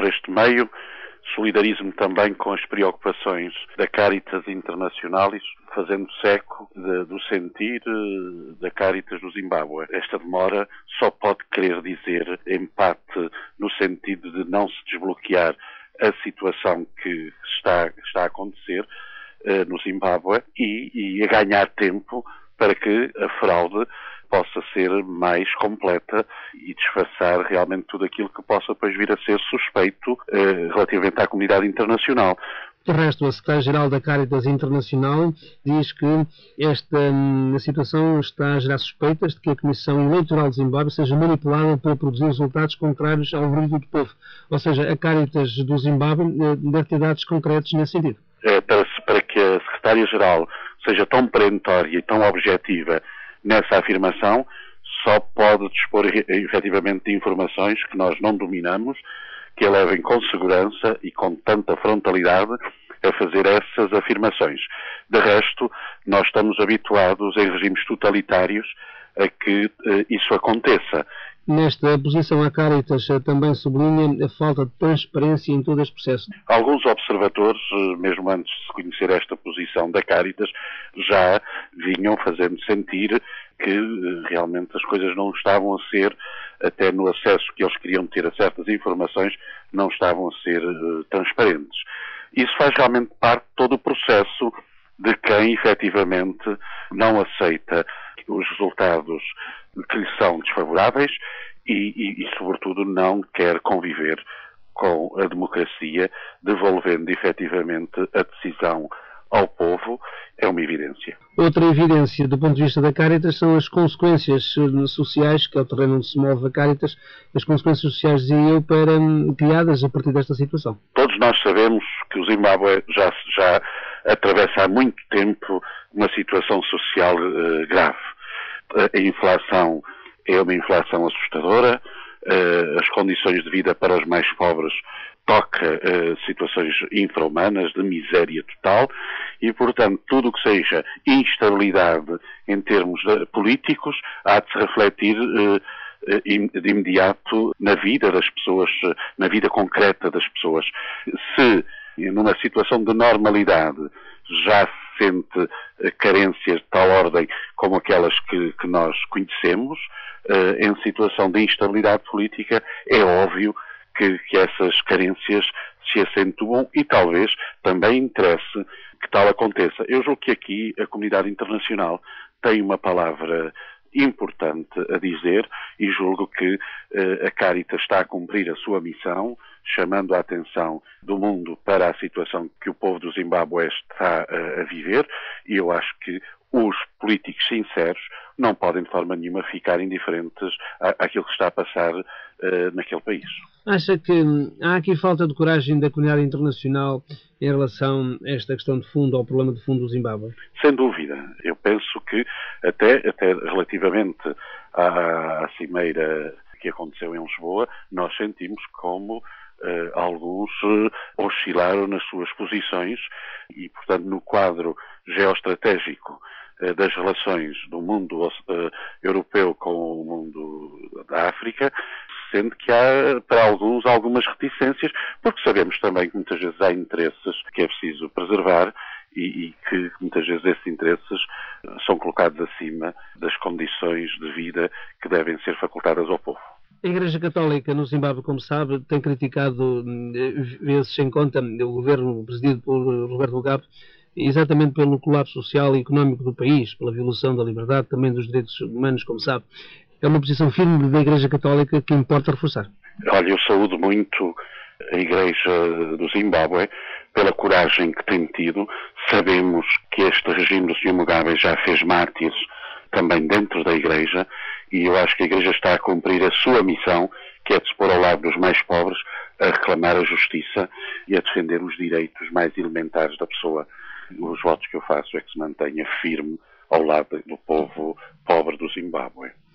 por este meio, solidarizo-me também com as preocupações da Caritas Internacionalis, fazendo-se eco do sentir da Caritas do Zimbábue. Esta demora só pode querer dizer empate no sentido de não se desbloquear a situação que está a acontecer no Zimbábue e a ganhar tempo para que a fraude possa ser mais completa e disfarçar realmente tudo aquilo que possa depois vir a ser suspeito relativamente à comunidade internacional. De resto, a secretária-geral da Caritas Internacional diz que esta situação está a gerar suspeitas de que a Comissão Eleitoral de Zimbábue seja manipulada para produzir resultados contrários ao veredito do povo. Ou seja, a Caritas do Zimbábue deve ter dados concretos nesse sentido. Para que a secretária-geral seja tão perentória e tão objetiva nessa afirmação, só pode dispor efetivamente de informações que nós não dominamos, que a levem com segurança e com tanta frontalidade a fazer essas afirmações. De resto, nós estamos habituados em regimes totalitários a que isso aconteça. Nesta posição, a Caritas também sublinha a falta de transparência em todo este processo. Alguns observadores, mesmo antes de se conhecer esta posição da Caritas, já vinham fazendo sentir que realmente as coisas não estavam a ser, até no acesso que eles queriam ter a certas informações, não estavam a ser transparentes. Isso faz realmente parte de todo o processo de quem efetivamente não aceita os resultados que lhe são desfavoráveis e sobretudo, não quer conviver com a democracia, devolvendo efetivamente a decisão ao povo, é uma evidência. Outra evidência, do ponto de vista da Caritas, são as consequências sociais, que é o terreno onde se move a Caritas, as consequências sociais, dizia eu, criadas a partir desta situação. Todos nós sabemos que o Zimbábue já atravessa há muito tempo uma situação social grave. A inflação é uma inflação assustadora, as condições de vida para os mais pobres toca situações infra-humanas, de miséria total, e, portanto, tudo o que seja instabilidade em termos políticos há de se refletir de imediato na vida das pessoas, na vida concreta das pessoas. Se, numa situação de normalidade, já se sente carências de tal ordem como aquelas que nós conhecemos, em situação de instabilidade política, é óbvio que essas carências se acentuam e talvez também interesse que tal aconteça. Eu julgo que aqui a comunidade internacional tem uma palavra importante a dizer e julgo que a Caritas está a cumprir a sua missão, chamando a atenção do mundo para a situação que o povo do Zimbábue está a viver, e eu acho que os políticos sinceros não podem de forma nenhuma ficar indiferentes àquilo que está a passar naquele país. Acha que há aqui falta de coragem da comunidade internacional em relação a esta questão de fundo, ao problema de fundo do Zimbábue? Sem dúvida. Eu penso que até relativamente à cimeira que aconteceu em Lisboa, nós sentimos como alguns oscilaram nas suas posições e, portanto, no quadro geoestratégico das relações do mundo europeu com o mundo da África, sendo que há para alguns algumas reticências, porque sabemos também que muitas vezes há interesses que é preciso preservar e que muitas vezes esses interesses são colocados acima das condições de vida que devem ser facultadas ao povo. A Igreja Católica no Zimbábue, como sabe, tem criticado vezes sem conta o governo presidido por Roberto Mugabe, exatamente pelo colapso social e económico do país, pela violação da liberdade, também dos direitos humanos, como sabe. É uma posição firme da Igreja Católica que importa reforçar. Olha, eu saúdo muito a Igreja do Zimbábue pela coragem que tem tido. Sabemos que este regime do Sr. Mugabe já fez mártires também dentro da Igreja e eu acho que a Igreja está a cumprir a sua missão, que é de se pôr ao lado dos mais pobres, a reclamar a justiça e a defender os direitos mais elementares da pessoa. Os votos que eu faço é que se mantenha firme ao lado do povo pobre do Zimbábue.